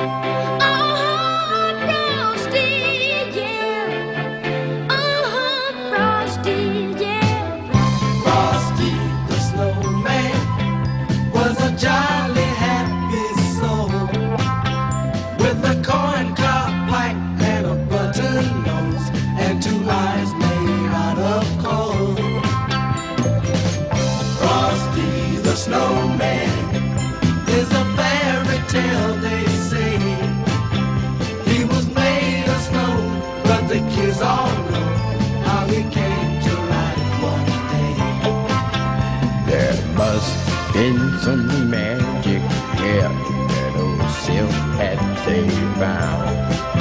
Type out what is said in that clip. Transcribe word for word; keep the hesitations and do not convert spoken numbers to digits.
Uh-huh, Frosty, yeah. Uh-huh, Frosty, yeah. Frosty the snowman was a jolly happy soul with a corncob pipe and a button nose and two eyes made out of coal. Frosty the snowman is a fairy tale, they say. He was made of snow, but the kids all know how he came to life one day. There must been some magic, yeah, that old silk hat they found.